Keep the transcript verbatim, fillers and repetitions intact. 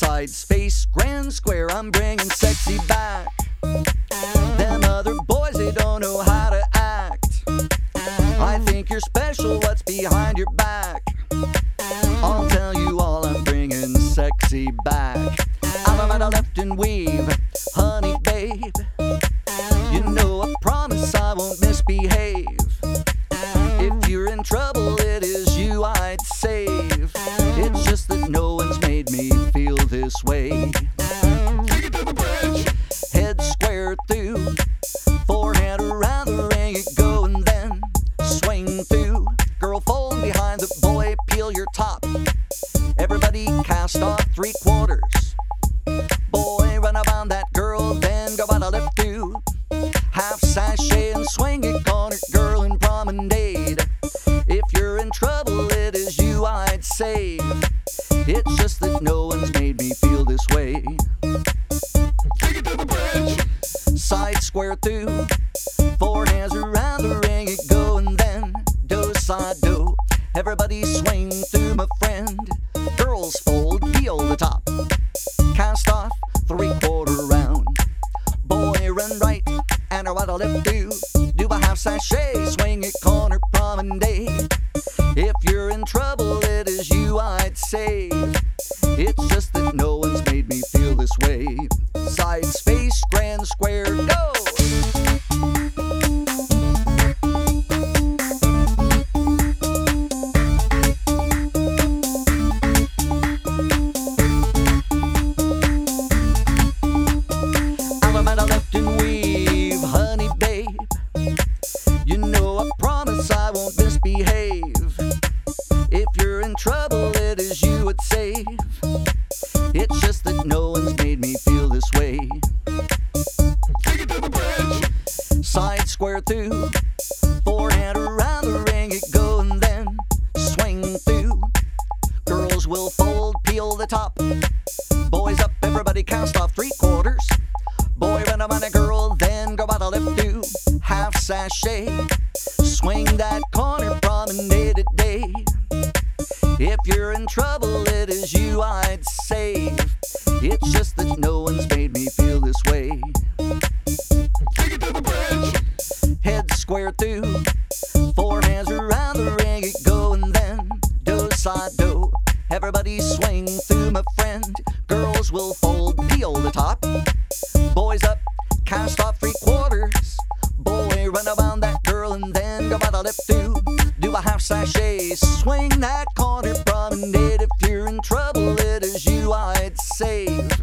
Side space, grand square, I'm bringing sexy back. Them other boys, they don't know how to act. I think you're special, what's behind your back? I'll tell you all, I'm bringing sexy back. I'm at a left and weave, honey babe. You know I promise I won't misbehave. If you're in trouble, it is you I'd save. It's just that no one's made me feel this way. Take it to the bridge. Head square through, forehand around the ring, it go and then swing through. Girl fold behind the boy, peel your top. Everybody cast off three quarters. Boy, run around that girl, then go out a left through. Half sashay and swing it, corner girl and promenade. If you're in trouble, it is you I'd save. It's just that no one's made me feel this way. Take it to the bridge. Side square through, four hands around the ring, it go and then do side do. Everybody swing through, my friend. Girls fold, peel the top. Cast off, three quarter round. Boy, run right, and a right a left do. Do a half sashay, swing it, corner promenade. If you're in trouble, it is you I'd save. It's just that no one's made me feel this way. Side space, grand square, go! I'm at a left and weave, honey babe. You know I promise I won't misbehave. If you're in trouble, it is you I'd save. It's just that no one's made me feel this way. Take it to the bridge. Side square through, forehand around the ring, it go and then swing through. Girls will fold, peel the top. Boys up, everybody cast off three quarters. Boy, run around a girl, then go out a left do. Half sashay, swing that corner promenade at day. If you're in trouble, it is you I'd save. It's just that no one's made me feel this way. Take it to the bridge. Head square through, four hands around the ring, it go and then do side do. Everybody swing through, my friend. Girls will fold, peel the top. Boys up, cast off three quarters. Boy, run around that girl and then go out a left through. Do a half sashay, swing that corner promenade. If you're in trouble, it is you I'd save.